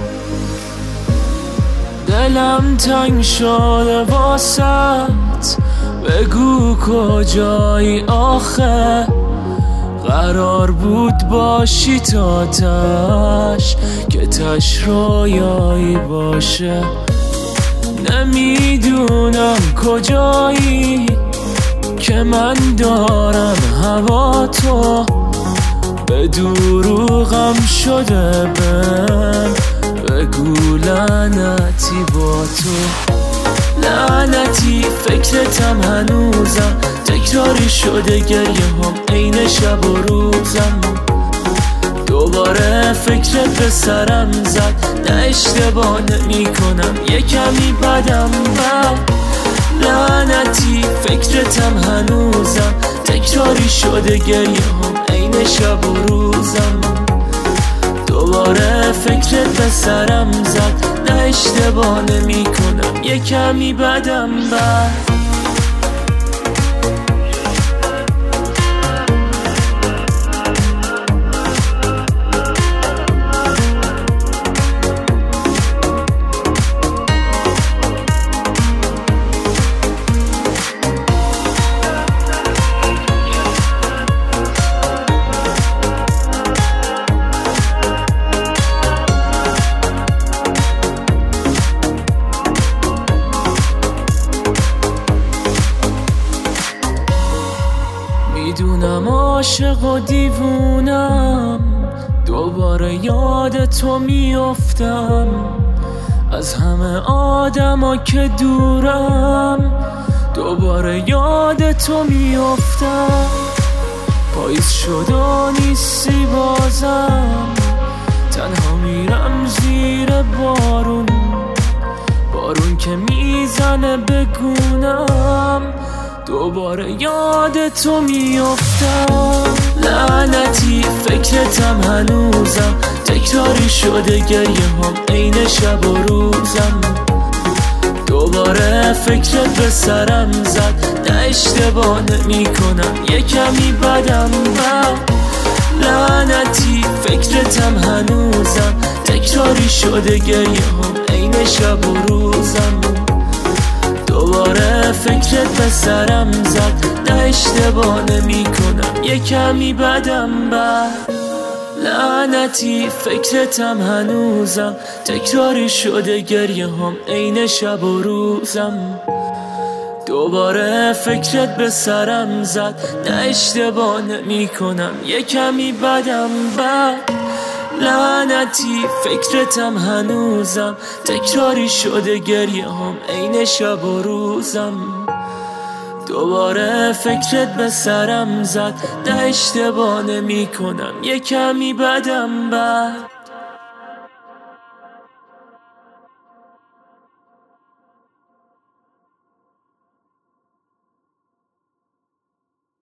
دلم تنگ شده واسط، بگو کجایی آخه؟ قرار بود باشی تا تش، که تش رویایی باشه. نمیدونم کجایی که من دارم هوا تو، به دروغم شده بهم، بگو لعنتی با تو. لعنتی فکرتم هنوزم، تکراری شده گریه هم عین شب و روزم. دوباره فکرت به سرم زد، نه اشتباه نمی کنم، یه کمی بدم بد. لعنتی فکرتم هنوزم، تکراری شده گریه هم عین شب و روزم. دوباره فکرت به سرم زد، نه اشتباه نمی کنم، یه کمی بدم بد. میدونم عاشق و دیوونم، دوباره یاد تو میافتم. از همه آدما که دورم، دوباره یاد تو میافتم. پاییز شد و نیستی بازم، تنها میرم زیر بارون. بارون که میزنه بگونم، دوباره یاد تو میافتم. لعنتی فکرتم هنوزم، تکراری شده گریه هم عین شب و روزم. دوباره فکرت به سرم زد، نه اشتباه نمی کنم، یه کمی بدم بد. لعنتی فکرتم هنوزم، تکراری شده گریه هم عین شب و روزم. دوباره فکرت به سرم زد، نه اشتباه نمی کنم، یه کمی بدم بد. لعنتی فکرتم هنوزم، تکراری شده گریه هم عین شب و روزم. دوباره فکرت به سرم زد، نه اشتباه نمی کنم، یه کمی بدم بد. لعنتی فکرتم هنوزم، تکراری شده گریه هم عین شب و روزم. دوباره فکرت به سرم زد، نه اشتباه نمی کنم، یه کمی بدم بد.